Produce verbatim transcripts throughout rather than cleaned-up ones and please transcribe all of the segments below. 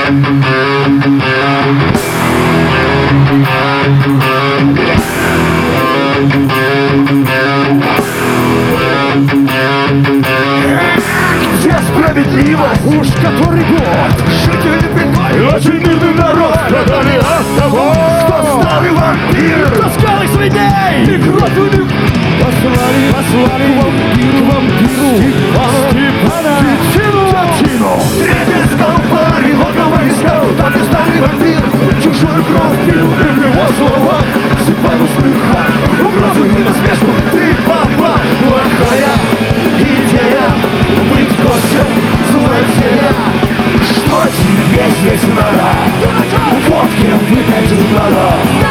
Где справедливость? Уж который год жители принимают очень мирный народ. Страдали от того, что старый вампир таскал их свиней и кровь у них. Послали, послали вампиру, вампиру Степана, Степана, Степану, Степану. Третий стал парень, логово искал, там и старый вампир чужую кровь пил, и в его словах Степан услыхал угрозу и насмешку. Ты, папа, плохая идея быть гостем злодея. Что тебе здесь надо? Водки выпить надо.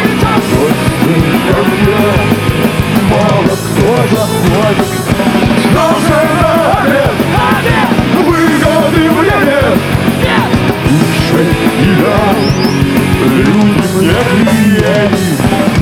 Мало кто заходит. Что же обед? Выгоды мне нет. Слушай, я люди мне клиент.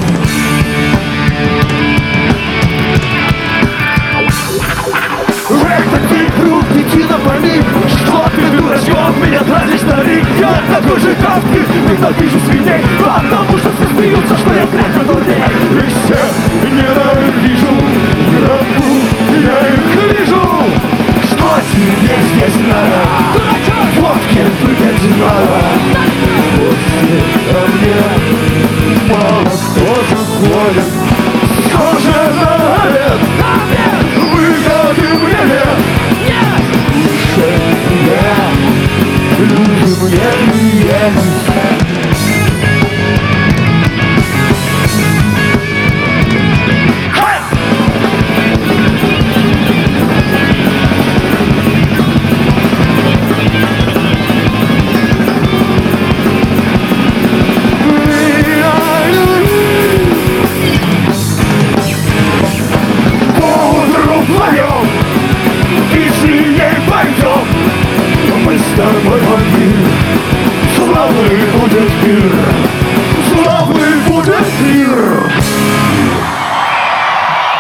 Это ты, круг, иди на помиг. Что ты, дурачок, меня тратишь на рик? Я такой же, как ты, ненавижу свиней, потому что все смеются, что я прячу дурней. И все ненавижу, врагу, я их вижу. Что тебе здесь надо? Водки выпить надо. После ко мне мало кто заходит. Что же на обед? Выгоды мне нет. Слушай, я люди мне есть. Мы с тобой вампир, славный будет мир, славный будет мир.